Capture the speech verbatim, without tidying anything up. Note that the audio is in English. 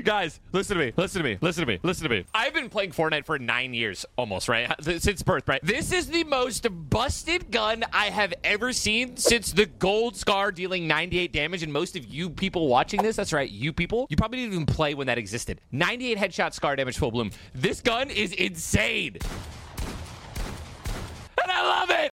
Guys, listen to me. Listen to me. Listen to me. Listen to me. I've been playing Fortnite for nine years almost, right? Since birth, right? This is the most busted gun I have ever seen since the Gold Scar dealing ninety-eight damage. And most of you people watching this, that's right, you people, you probably didn't even play when that existed. ninety-eight headshot Scar damage full bloom. This gun is insane. And I love it.